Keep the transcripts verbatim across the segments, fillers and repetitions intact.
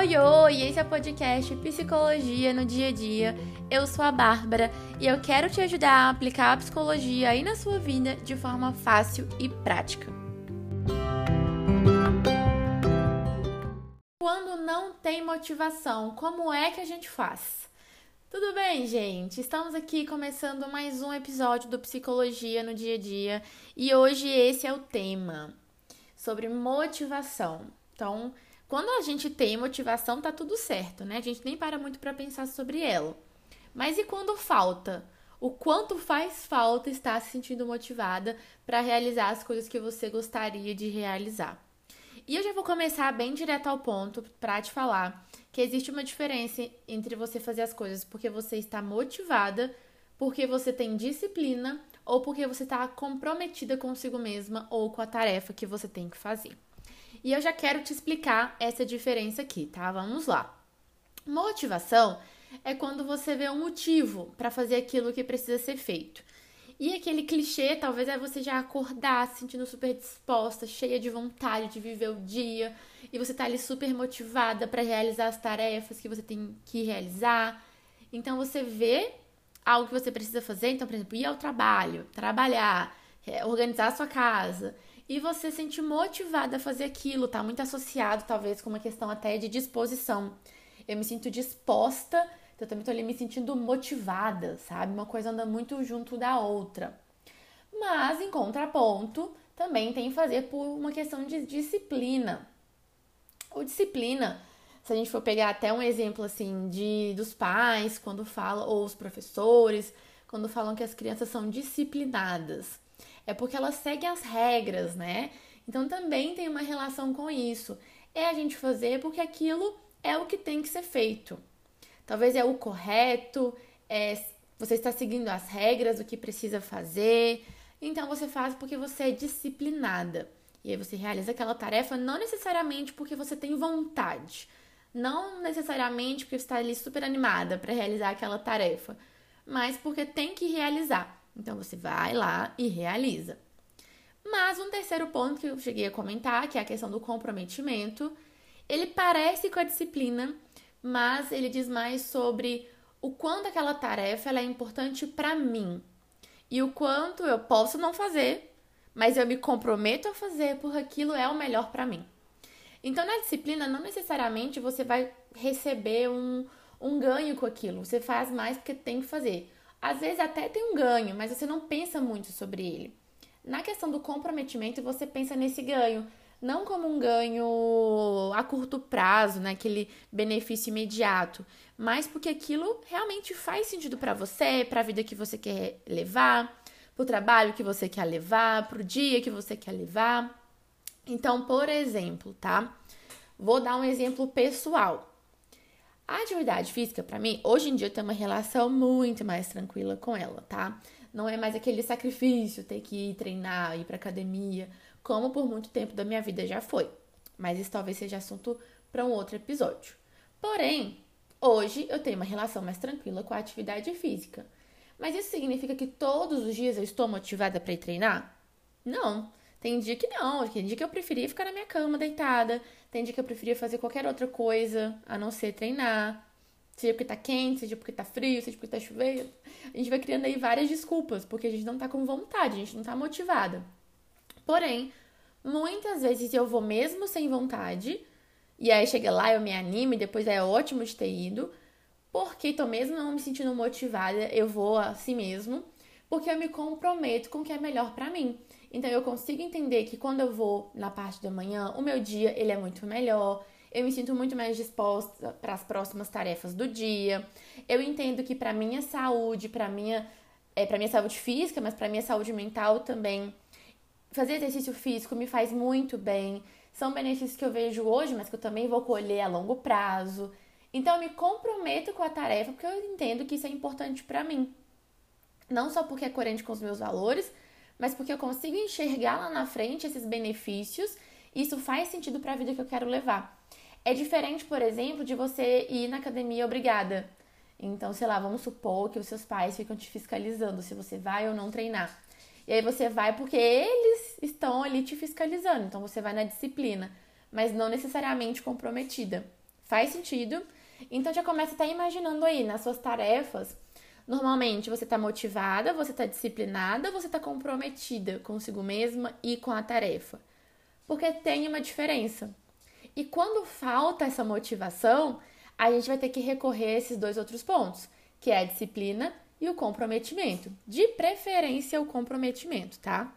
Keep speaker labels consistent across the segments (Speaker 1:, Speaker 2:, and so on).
Speaker 1: Oi, oi! Esse é o podcast Psicologia no Dia a Dia. Eu sou a Bárbara e eu quero te ajudar a aplicar a psicologia aí na sua vida de forma fácil e prática. Quando não tem motivação, como é que a gente faz? Tudo bem, gente? Estamos aqui começando mais um episódio do Psicologia no Dia a Dia e hoje esse é o tema, sobre motivação. Então, quando a gente tem motivação, tá tudo certo, né? A gente nem para muito para pensar sobre ela. Mas e quando falta? O quanto faz falta estar se sentindo motivada para realizar as coisas que você gostaria de realizar? E eu já vou começar bem direto ao ponto para te falar que existe uma diferença entre você fazer as coisas porque você está motivada, porque você tem disciplina ou porque você está comprometida consigo mesma ou com a tarefa que você tem que fazer. E eu já quero te explicar essa diferença aqui, tá? Vamos lá. Motivação é quando você vê um motivo para fazer aquilo que precisa ser feito. E aquele clichê, talvez, é você já acordar se sentindo super disposta, cheia de vontade de viver o dia, e você tá ali super motivada para realizar as tarefas que você tem que realizar. Então, você vê algo que você precisa fazer, então, por exemplo, ir ao trabalho, trabalhar, organizar a sua casa, e você se sente motivada a fazer aquilo, tá muito associado, talvez, com uma questão até de disposição. Eu me sinto disposta, então eu também tô ali me sentindo motivada, sabe? Uma coisa anda muito junto da outra. Mas, em contraponto, também tem que fazer por uma questão de disciplina. O disciplina, se a gente for pegar até um exemplo, assim, de, dos pais, quando falam, ou os professores, quando falam que as crianças são disciplinadas. É porque elas seguem as regras, né? Então também tem uma relação com isso. É a gente fazer porque aquilo é o que tem que ser feito. Talvez é o correto, é, você está seguindo as regras do que precisa fazer. Então você faz porque você é disciplinada. E aí você realiza aquela tarefa não necessariamente porque você tem vontade. Não necessariamente porque você está ali super animada para realizar aquela tarefa. Mas porque tem que realizar. Então, você vai lá e realiza. Mas um terceiro ponto que eu cheguei a comentar, que é a questão do comprometimento, ele parece com a disciplina, mas ele diz mais sobre o quanto aquela tarefa ela é importante para mim. E o quanto eu posso não fazer, mas eu me comprometo a fazer porque aquilo é o melhor para mim. Então, na disciplina, não necessariamente você vai receber um, um ganho com aquilo. Você faz mais porque tem que fazer. Às vezes até tem um ganho, mas você não pensa muito sobre ele. Na questão do comprometimento, você pensa nesse ganho, não como um ganho a curto prazo, né? Aquele benefício imediato, mas porque aquilo realmente faz sentido para você, para a vida que você quer levar, para o trabalho que você quer levar, para o dia que você quer levar. Então, por exemplo, tá? Vou dar um exemplo pessoal. A atividade física, pra mim, hoje em dia eu tenho uma relação muito mais tranquila com ela, tá? Não é mais aquele sacrifício, ter que ir treinar, ir pra academia, como por muito tempo da minha vida já foi. Mas isso talvez seja assunto para um outro episódio. Porém, hoje eu tenho uma relação mais tranquila com a atividade física. Mas isso significa que todos os dias eu estou motivada pra ir treinar? Não. Tem dia que não, tem dia que eu preferia ficar na minha cama deitada, tem dia que eu preferia fazer qualquer outra coisa, a não ser treinar, seja porque tá quente, seja porque tá frio, seja porque tá chovendo. A gente vai criando aí várias desculpas, porque a gente não tá com vontade, a gente não tá motivada. Porém, muitas vezes eu vou mesmo sem vontade, e aí chega lá, eu me animo, e depois é ótimo de ter ido, porque tô mesmo não me sentindo motivada, eu vou assim mesmo, porque eu me comprometo com o que é melhor pra mim. Então, eu consigo entender que quando eu vou na parte da manhã, o meu dia ele é muito melhor, eu me sinto muito mais disposta para as próximas tarefas do dia. Eu entendo que para minha saúde, para minha, é, para minha saúde física, mas para minha saúde mental também, fazer exercício físico me faz muito bem. São benefícios que eu vejo hoje, mas que eu também vou colher a longo prazo. Então, eu me comprometo com a tarefa porque eu entendo que isso é importante para mim. Não só porque é coerente com os meus valores, mas porque eu consigo enxergar lá na frente esses benefícios e isso faz sentido para a vida que eu quero levar. É diferente, por exemplo, de você ir na academia obrigada. Então, sei lá, vamos supor que os seus pais ficam te fiscalizando se você vai ou não treinar. E aí você vai porque eles estão ali te fiscalizando. Então, você vai na disciplina, mas não necessariamente comprometida. Faz sentido? Então já começa a estar imaginando aí nas suas tarefas. Normalmente você está motivada, você está disciplinada, você está comprometida consigo mesma e com a tarefa. Porque tem uma diferença. E quando falta essa motivação, a gente vai ter que recorrer a esses dois outros pontos, que é a disciplina e o comprometimento. De preferência, o comprometimento, tá?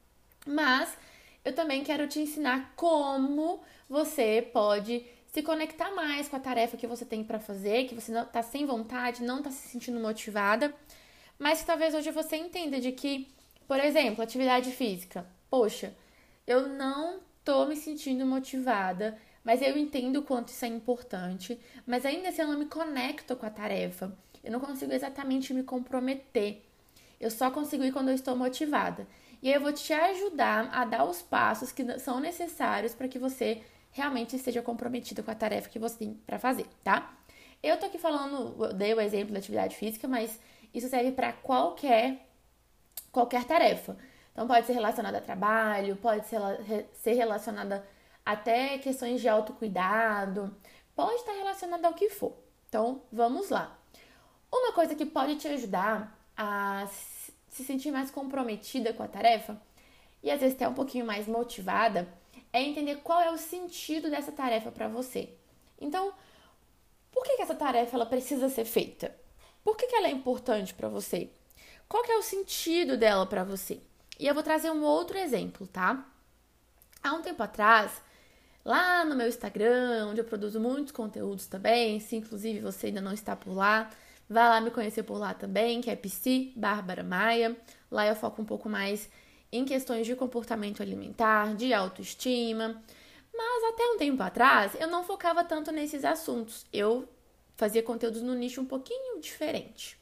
Speaker 1: Mas eu também quero te ensinar como você pode se conectar mais com a tarefa que você tem para fazer, que você não tá sem vontade, não tá se sentindo motivada, mas que talvez hoje você entenda de que, por exemplo, atividade física. Poxa, eu não tô me sentindo motivada, mas eu entendo o quanto isso é importante, mas ainda assim eu não me conecto com a tarefa. Eu não consigo exatamente me comprometer. Eu só consigo ir quando eu estou motivada. E aí eu vou te ajudar a dar os passos que são necessários para que você realmente esteja comprometida com a tarefa que você tem para fazer, tá? Eu tô aqui falando, eu dei o exemplo da atividade física, mas isso serve para qualquer qualquer tarefa. Então pode ser relacionada a trabalho, pode ser, ser relacionada até questões de autocuidado, pode estar relacionada ao que for. Então vamos lá. Uma coisa que pode te ajudar a se sentir mais comprometida com a tarefa e às vezes até um pouquinho mais motivada é entender qual é o sentido dessa tarefa para você. Então, por que, que essa tarefa ela precisa ser feita? Por que, que ela é importante para você? Qual que é o sentido dela para você? E eu vou trazer um outro exemplo, tá? Há um tempo atrás, lá no meu Instagram, onde eu produzo muitos conteúdos também, se inclusive você ainda não está por lá, vai lá me conhecer por lá também, que é Psi Bárbara Maia. Lá eu foco um pouco mais em questões de comportamento alimentar, de autoestima. Mas até um tempo atrás, eu não focava tanto nesses assuntos. Eu fazia conteúdos num nicho um pouquinho diferente.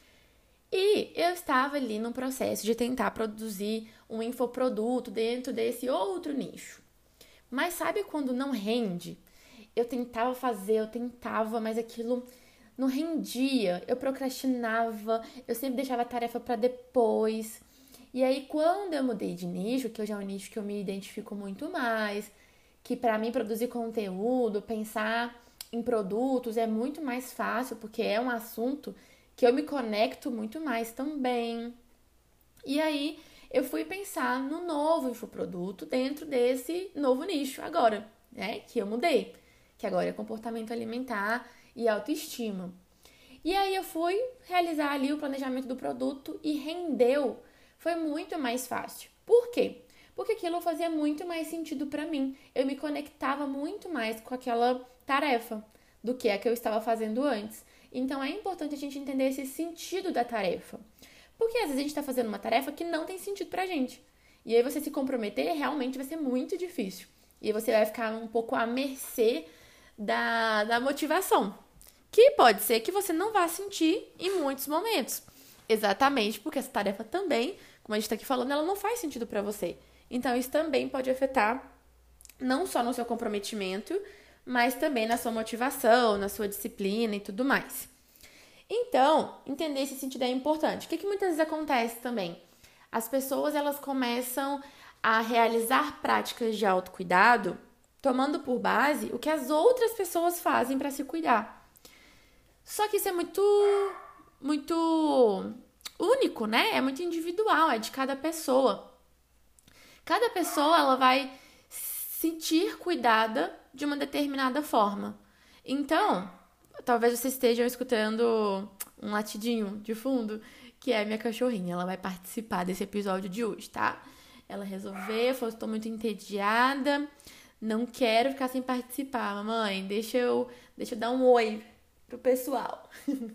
Speaker 1: E eu estava ali no processo de tentar produzir um infoproduto dentro desse outro nicho. Mas sabe quando não rende? Eu tentava fazer, eu tentava, mas aquilo não rendia. Eu procrastinava, eu sempre deixava a tarefa para depois. E aí, quando eu mudei de nicho, que hoje é um nicho que eu me identifico muito mais, que para mim produzir conteúdo, pensar em produtos é muito mais fácil, porque é um assunto que eu me conecto muito mais também. E aí, eu fui pensar no novo infoproduto dentro desse novo nicho agora, né? Que eu mudei, que agora é comportamento alimentar e autoestima. E aí, eu fui realizar ali o planejamento do produto e rendeu. Foi muito mais fácil. Por quê? Porque aquilo fazia muito mais sentido para mim. Eu me conectava muito mais com aquela tarefa do que a que eu estava fazendo antes. Então, é importante a gente entender esse sentido da tarefa. Porque às vezes a gente está fazendo uma tarefa que não tem sentido pra gente. E aí você se comprometer realmente vai ser muito difícil. E aí você vai ficar um pouco à mercê da, da motivação. Que pode ser que você não vá sentir em muitos momentos. Exatamente, porque essa tarefa também, como a gente está aqui falando, ela não faz sentido para você. Então, isso também pode afetar não só no seu comprometimento, mas também na sua motivação, na sua disciplina e tudo mais. Então, entender esse sentido é importante. O que, que muitas vezes acontece também? As pessoas, elas começam a realizar práticas de autocuidado, tomando por base o que as outras pessoas fazem para se cuidar. Só que isso é muito... muito único, né? É muito individual, é de cada pessoa. Cada pessoa, ela vai sentir cuidada de uma determinada forma. Então, talvez vocês estejam escutando um latidinho de fundo, que é a minha cachorrinha. Ela vai participar desse episódio de hoje, tá? Ela resolveu, falou, estou muito entediada, não quero ficar sem participar. Mamãe, deixa eu, deixa eu dar um oi pro pessoal.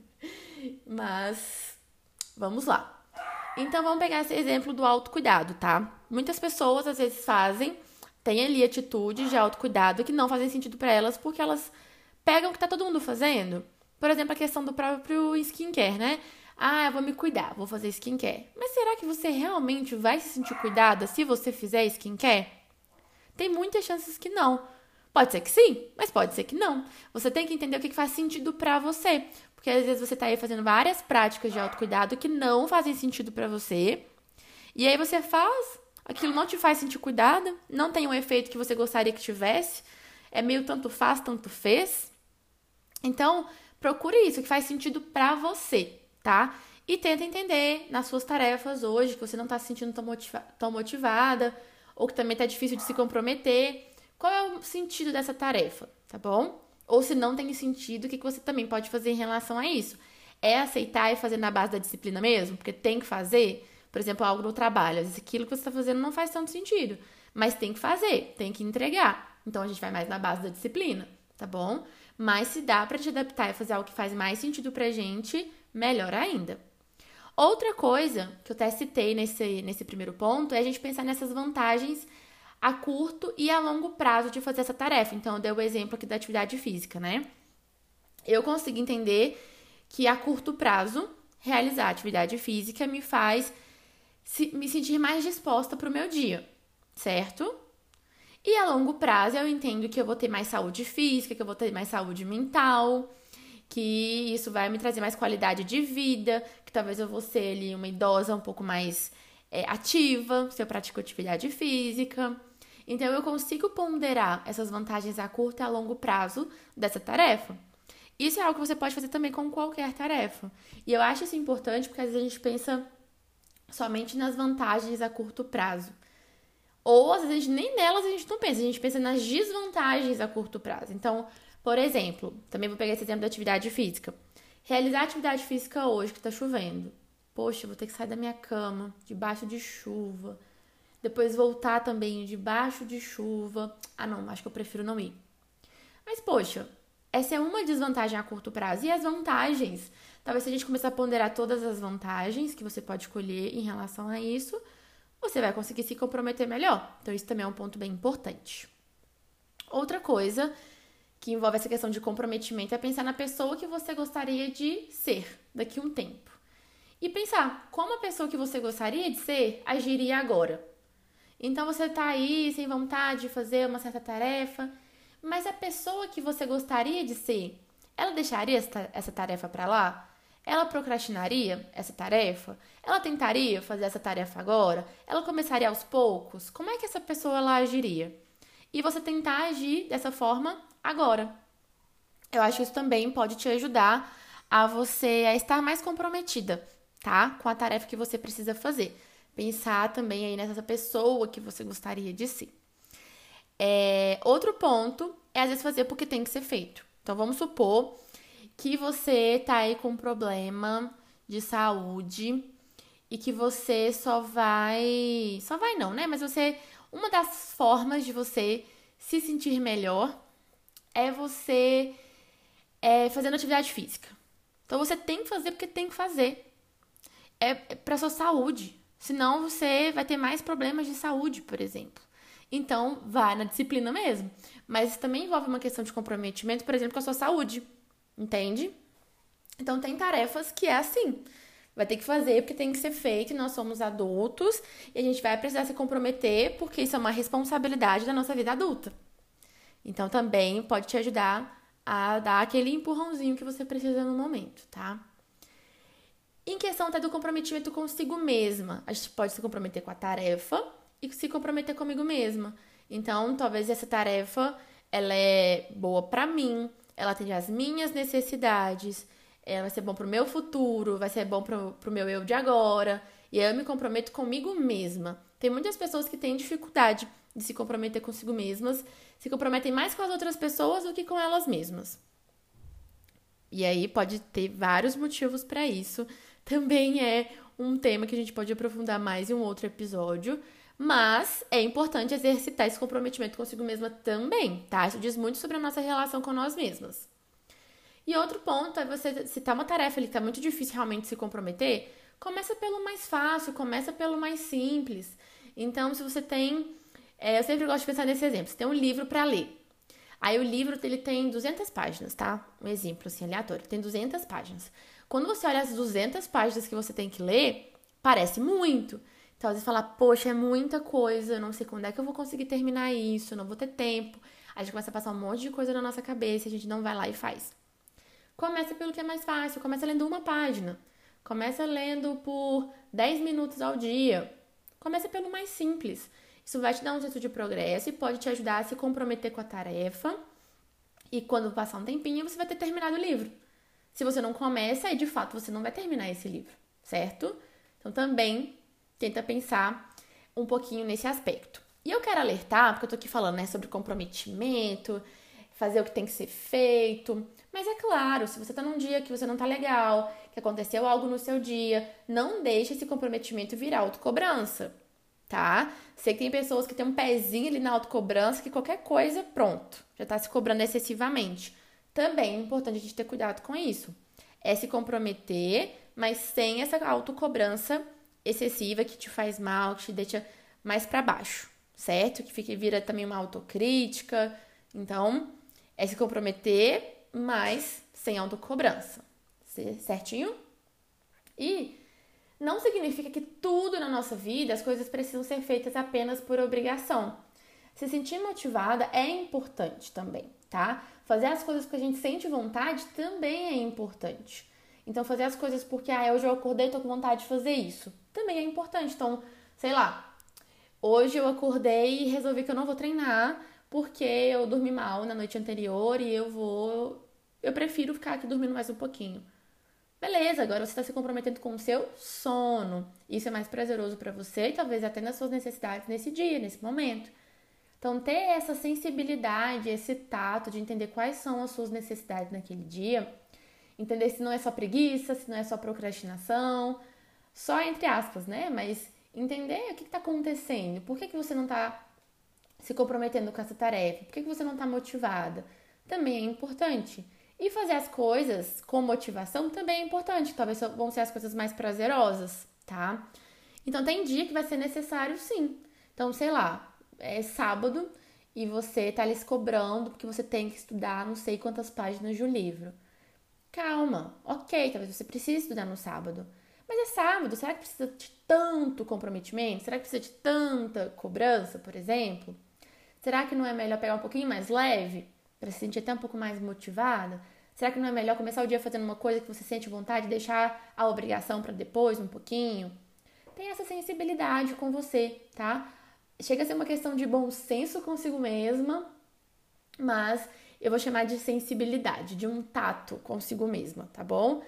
Speaker 1: Mas, vamos lá. Então, vamos pegar esse exemplo do autocuidado, tá? Muitas pessoas, às vezes, fazem, têm ali atitudes de autocuidado que não fazem sentido pra elas, porque elas pegam o que tá todo mundo fazendo. Por exemplo, a questão do próprio skincare, né? Ah, eu vou me cuidar, vou fazer skincare. Mas será que você realmente vai se sentir cuidada se você fizer skincare? Tem muitas chances que não. Pode ser que sim, mas pode ser que não. Você tem que entender o que faz sentido pra você. Porque às vezes você tá aí fazendo várias práticas de autocuidado que não fazem sentido pra você. E aí você faz, aquilo não te faz sentir cuidada, não tem o efeito que você gostaria que tivesse. É meio tanto faz, tanto fez. Então, procure isso que faz sentido pra você, tá? E tenta entender nas suas tarefas hoje, que você não tá se sentindo tão, motiva tão motivada, ou que também tá difícil de se comprometer, qual é o sentido dessa tarefa, tá bom? Ou se não tem sentido, o que você também pode fazer em relação a isso? É aceitar e fazer na base da disciplina mesmo? Porque tem que fazer, por exemplo, algo no trabalho. Às vezes aquilo que você está fazendo não faz tanto sentido, mas tem que fazer, tem que entregar. Então a gente vai mais na base da disciplina, tá bom? Mas se dá pra te adaptar e fazer algo que faz mais sentido pra gente, melhor ainda. Outra coisa que eu até citei nesse, nesse primeiro ponto é a gente pensar nessas vantagens a curto e a longo prazo de fazer essa tarefa. Então, eu dei o exemplo aqui da atividade física, né? Eu consigo entender que a curto prazo, realizar a atividade física me faz se, me sentir mais disposta para o meu dia, certo? E a longo prazo, eu entendo que eu vou ter mais saúde física, que eu vou ter mais saúde mental, que isso vai me trazer mais qualidade de vida, que talvez eu vou ser ali uma idosa um pouco mais é, ativa, se eu pratico atividade física. Então, eu consigo ponderar essas vantagens a curto e a longo prazo dessa tarefa. Isso é algo que você pode fazer também com qualquer tarefa. E eu acho isso importante porque às vezes a gente pensa somente nas vantagens a curto prazo. Ou às vezes nem nelas a gente não pensa, a gente pensa nas desvantagens a curto prazo. Então, por exemplo, também vou pegar esse exemplo da atividade física. Realizar atividade física hoje que tá chovendo. Poxa, eu vou ter que sair da minha cama, debaixo de chuva. Depois voltar também debaixo de chuva. Ah, não, acho que eu prefiro não ir. Mas, poxa, essa é uma desvantagem a curto prazo. E as vantagens? Talvez se a gente começar a ponderar todas as vantagens que você pode escolher em relação a isso, você vai conseguir se comprometer melhor. Então, isso também é um ponto bem importante. Outra coisa que envolve essa questão de comprometimento é pensar na pessoa que você gostaria de ser daqui a um tempo. E pensar como a pessoa que você gostaria de ser agiria agora. Então, você tá aí sem vontade de fazer uma certa tarefa, mas a pessoa que você gostaria de ser, ela deixaria essa tarefa pra lá? Ela procrastinaria essa tarefa? Ela tentaria fazer essa tarefa agora? Ela começaria aos poucos? Como é que essa pessoa ela agiria? E você tentar agir dessa forma agora. Eu acho que isso também pode te ajudar a você a estar mais comprometida, tá? Com a tarefa que você precisa fazer. Pensar também aí nessa pessoa que você gostaria de ser. É, outro ponto é às vezes fazer porque tem que ser feito. Então vamos supor que você tá aí com um problema de saúde e que você só vai, só vai não, né? Mas você, uma das formas de você se sentir melhor é você é, fazendo atividade física. Então você tem que fazer porque tem que fazer. É, é para sua saúde. Senão você vai ter mais problemas de saúde, por exemplo. Então, vai na disciplina mesmo. Mas isso também envolve uma questão de comprometimento, por exemplo, com a sua saúde. Entende? Então, tem tarefas que é assim. Vai ter que fazer porque tem que ser feito, e nós somos adultos, e a gente vai precisar se comprometer porque isso é uma responsabilidade da nossa vida adulta. Então, também pode te ajudar a dar aquele empurrãozinho que você precisa no momento, tá? Em questão até do comprometimento consigo mesma, a gente pode se comprometer com a tarefa e se comprometer comigo mesma. Então, talvez essa tarefa, ela é boa pra mim, ela atende às minhas necessidades, ela vai ser bom pro meu futuro, vai ser bom pro, pro meu eu de agora, e aí eu me comprometo comigo mesma. Tem muitas pessoas que têm dificuldade de se comprometer consigo mesmas, se comprometem mais com as outras pessoas do que com elas mesmas. E aí pode ter vários motivos pra isso. Também é um tema que a gente pode aprofundar mais em um outro episódio, mas é importante exercitar esse comprometimento consigo mesma também, tá? Isso diz muito sobre a nossa relação com nós mesmas. E outro ponto é você, se tá uma tarefa ali que tá muito difícil realmente se comprometer, começa pelo mais fácil, começa pelo mais simples. Então, se você tem... É, eu sempre gosto de pensar nesse exemplo. Você tem um livro pra ler. Aí o livro ele tem duzentas páginas, tá? Um exemplo assim, aleatório. Tem duzentas páginas. Quando você olha as duzentas páginas que você tem que ler, parece muito. Então, às vezes fala, poxa, é muita coisa, eu não sei quando é que eu vou conseguir terminar isso, eu não vou ter tempo. Aí a gente começa a passar um monte de coisa na nossa cabeça e a gente não vai lá e faz. Começa pelo que é mais fácil, começa lendo uma página. Começa lendo por dez minutos ao dia. Começa pelo mais simples. Isso vai te dar um senso de progresso e pode te ajudar a se comprometer com a tarefa E quando passar um tempinho, você vai ter terminado o livro. Se você não começa, aí de fato você não vai terminar esse livro, certo? Então também tenta pensar um pouquinho nesse aspecto. E eu quero alertar, porque eu tô aqui falando, né, sobre comprometimento, fazer o que tem que ser feito. Mas é claro, se você tá num dia que você não tá legal, que aconteceu algo no seu dia, não deixe esse comprometimento virar autocobrança, tá? Sei que tem pessoas que têm um pezinho ali na autocobrança, que qualquer coisa, pronto, já tá se cobrando excessivamente. Também é importante a gente ter cuidado com isso. É se comprometer, mas sem essa autocobrança excessiva que te faz mal, que te deixa mais pra baixo, certo? Que fica, vira também uma autocrítica. Então, é se comprometer, mas sem autocobrança. Certinho? E não significa que tudo na nossa vida, as coisas precisam ser feitas apenas por obrigação. Se sentir motivada é importante também, tá? Fazer as coisas que a gente sente vontade também é importante. Então, fazer as coisas porque, ah, hoje eu acordei e tô com vontade de fazer isso, também é importante. Então, sei lá, hoje eu acordei e resolvi que eu não vou treinar porque eu dormi mal na noite anterior e eu vou... Eu prefiro ficar aqui dormindo mais um pouquinho. Beleza, agora você está se comprometendo com o seu sono. Isso é mais prazeroso para você e talvez atenda às suas necessidades nesse dia, nesse momento. Então, ter essa sensibilidade, esse tato de entender quais são as suas necessidades naquele dia, entender se não é só preguiça, se não é só procrastinação, só entre aspas, né? Mas entender o que está acontecendo, por que, que você não está se comprometendo com essa tarefa, por que, que você não está motivada, também é importante. E fazer as coisas com motivação também é importante, talvez vão ser as coisas mais prazerosas, tá? Então, tem dia que vai ser necessário, sim. Então, sei lá, é sábado e você tá ali se cobrando porque você tem que estudar não sei quantas páginas de um livro. Calma, ok, talvez você precise estudar no sábado. Mas é sábado, será que precisa de tanto comprometimento? Será que precisa de tanta cobrança, por exemplo? Será que não é melhor pegar um pouquinho mais leve, para se sentir até um pouco mais motivada? Será que não é melhor começar o dia fazendo uma coisa que você sente vontade e deixar a obrigação para depois um pouquinho? Tem essa sensibilidade com você, tá? Chega a ser uma questão de bom senso consigo mesma, mas eu vou chamar de sensibilidade, de um tato consigo mesma, tá bom?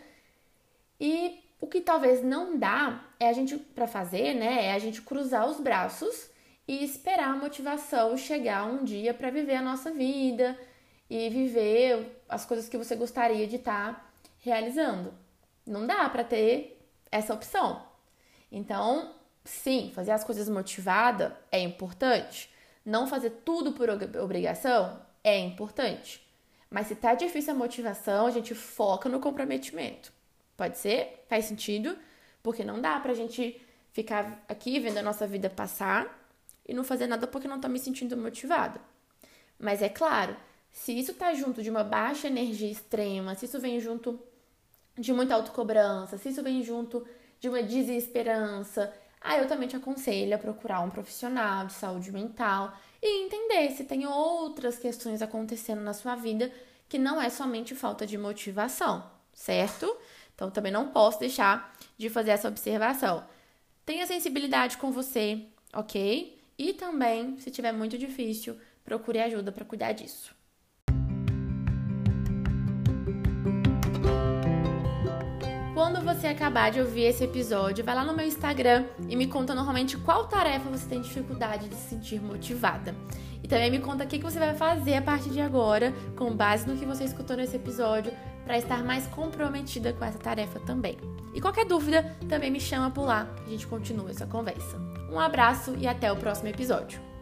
Speaker 1: E o que talvez não dá é a gente, para fazer, né, é a gente cruzar os braços e esperar a motivação chegar um dia para viver a nossa vida e viver as coisas que você gostaria de estar realizando. Não dá para ter essa opção. Então, sim, fazer as coisas motivada é importante. Não fazer tudo por obrigação é importante. Mas se tá difícil a motivação, a gente foca no comprometimento. Pode ser? Faz sentido? Porque não dá pra gente ficar aqui vendo a nossa vida passar e não fazer nada porque não tá me sentindo motivada. Mas é claro, se isso tá junto de uma baixa energia extrema, se isso vem junto de muita autocobrança, se isso vem junto de uma desesperança, aí eu também te aconselho a procurar um profissional de saúde mental e entender se tem outras questões acontecendo na sua vida que não é somente falta de motivação, certo? Então, também não posso deixar de fazer essa observação. Tenha sensibilidade com você, ok? E também, se tiver muito difícil, procure ajuda para cuidar disso. Quando você acabar de ouvir esse episódio, vai lá no meu Instagram e me conta normalmente qual tarefa você tem dificuldade de se sentir motivada. E também me conta o que você vai fazer a partir de agora, com base no que você escutou nesse episódio, para estar mais comprometida com essa tarefa também. E qualquer dúvida, também me chama por lá, que a gente continua essa conversa. Um abraço e até o próximo episódio.